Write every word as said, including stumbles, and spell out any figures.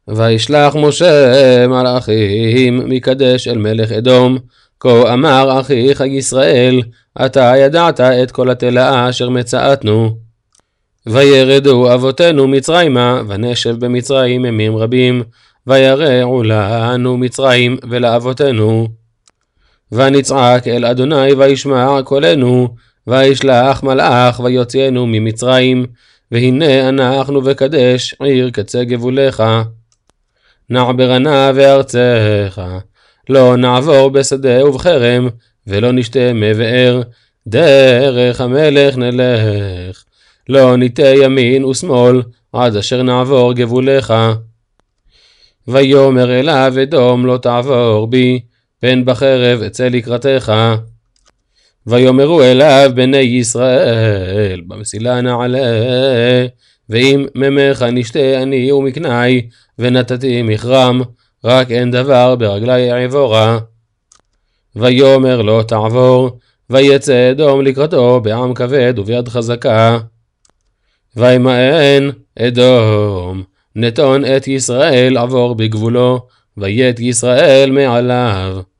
וישלח משה מלאכים מקדש אל מלך אדום, כה אמר אחיך ישראל, אתה ידעת את כל התלאה אשר מצאתנו. וירדו אבותינו מצרימה, ונשב במצרים ימים רבים, וירעו לנו מצרים ולאבותינו. ונצעק אל אדוני וישמע קולנו, וישלח מלאך ויוציאנו ממצרים, והנה אנחנו וקדש עיר קצה גבולך. נעברנה בארצך, לא נעבור בשדה ובחרם, ולא נשתה מבאר, דרך המלך נלך, לא ניטה ימין ושמאל, עד אשר נעבור גבולך. ויאמר אליו אדום לא תעבור בי, פן בחרב אצא לקראתך. ויאמרו אליו בני ישראל, במסילה נעלה, ואם ממך נשתה אני ומקנאי, ונתתי מכרם, רק אין דבר ברגלי עבורה. ויאמר לא תעבור, ויצא אדום לקראתו בעם כבד וביד חזקה. וימאן אדום, נתון את ישראל עבור בגבולו, וית ישראל מעליו.